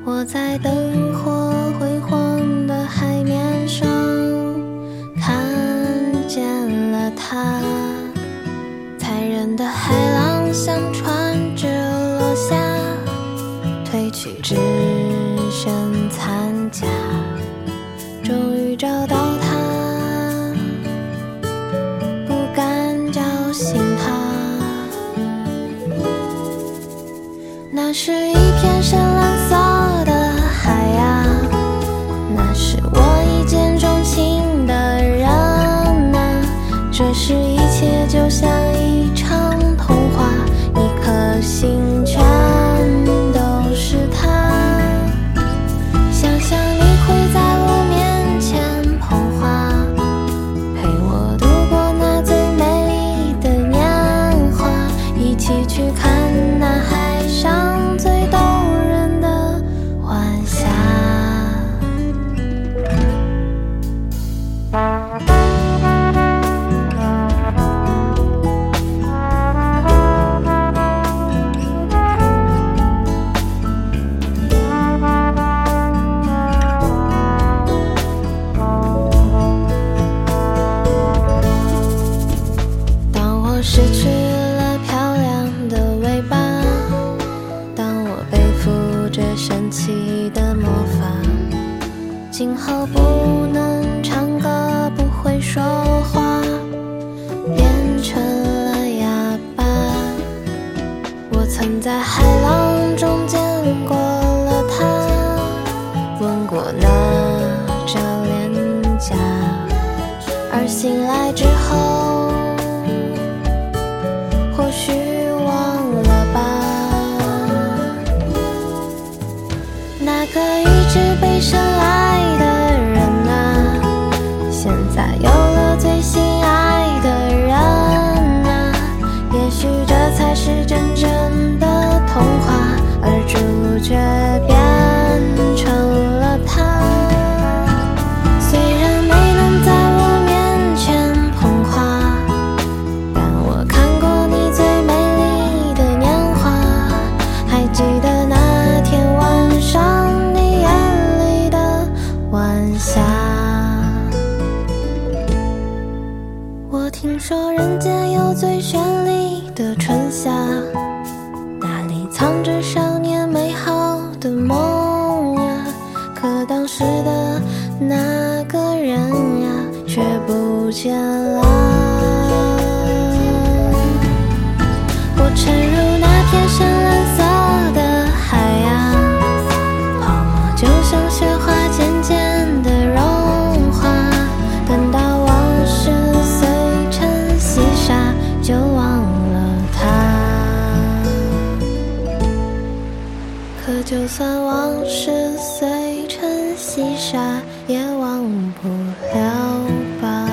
我在灯火辉煌的海面上看见了他，残忍的海浪像船只落下，褪去只剩残甲，终于找到他，不敢叫醒他。那是一片深蓝色的海啊，那是我一见钟情的人啊，这时一切就像一场童话，一颗心全都是他。想象你会在我面前捧花，陪我度过那最美丽的年华，一起去看那海上最动人的晚霞。当我失去了漂亮的尾巴，当我背负着神奇的魔法，今后不能唱歌，不会说话，变成了哑巴。我曾在海浪中见过了他，吻过那张脸颊，而醒来之后或许忘了吧，那个一直被深爱的人啊，现在有了最心爱的人啊，也许这才是真正的童话，而主角变成了他。虽然没能在我面前捧花，但我看过你最美丽的年华，还记得那天晚上你眼里的晚霞。我听说人间有最绚丽的春夏，那里藏着少年美好的梦呀，可当时的那个人呀却不见了。我沉入那片深蓝色的海啊，泡沫就像雪花渐渐的融化，等到往事碎成细沙，就忘了它。可就算往事碎成细沙，也忘不了吧。